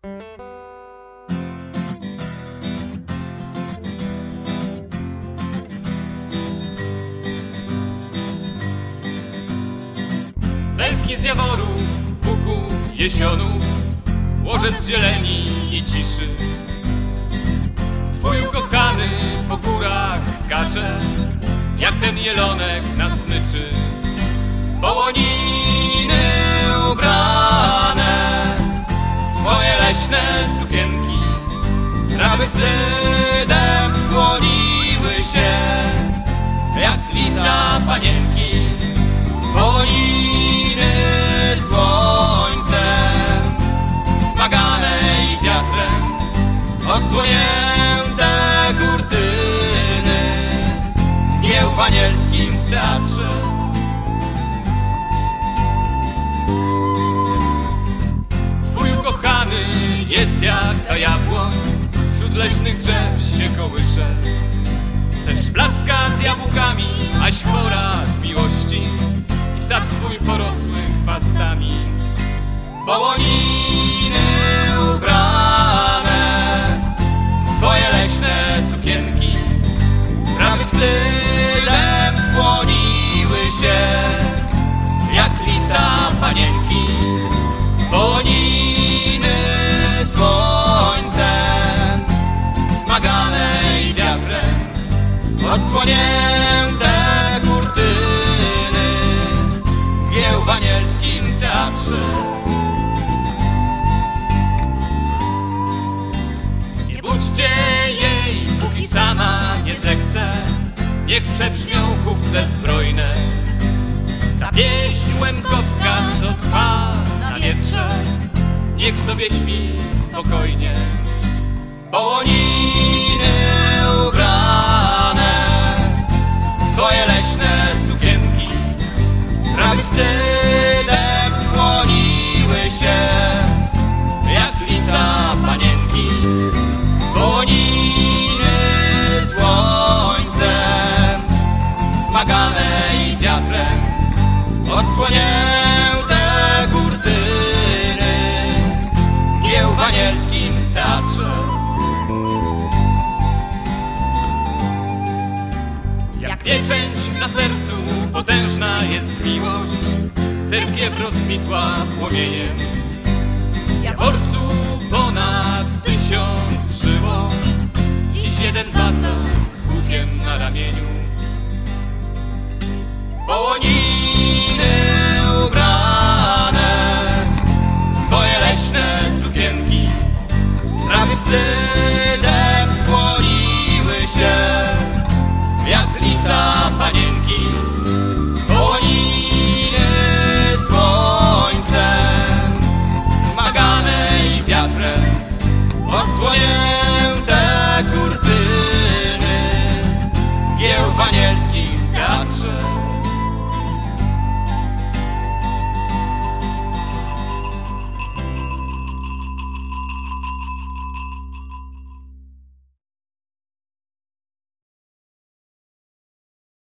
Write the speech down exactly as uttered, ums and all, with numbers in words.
Belki z jaworów, buków, jesionów, łożec zieleni i ciszy. Twój ukochany po górach skacze, jak ten jelonek na smyczy. Połoniny ubrane w swoje leśne sukienki, trawy wstydem skłoniły się, jak lica panienki. Połoniny słońcem smagane i wiatrem, odsłonięte kurtyny mgieł w anielskim teatrze. Twój ukochany jest jak ta jabłoń, wśród leśnych drzew się kołysze. Też placka z jabłkami, aś chora z miłości, i sad twój porosły chwastami. Połoniny ubrane w swoje leśne sukienki, trawy wstydem skłoniły się, jak lica panienki. Połoniny słońcem smagane i wiatrem, odsłonięte kurtyny mgieł w anielskim teatrze. Nie budźcie jej, póki sama nie zechce, niech przebrzmią chówce zbrojne. Ta pieśń łemkowska, co trwa na wietrze, niech sobie śpi spokojnie. Połoniny ubrane w swoje leśne sukienki, trawy wstydem skłoniły się, jak lica panienki. Połoniny słońcem smagane i wiatrem, odsłonięte kurtyny mgieł w anielskim teatrze. Jak pieczęć na sercu potężna jest miłość, cerkiew rozkwitła płomieniem. W Jaworcu ponad tysiąc żyło, dziś jeden paca z łukiem na ramieniu. Połoniny ubrane w swoje leśne sukienki, trawy wstyd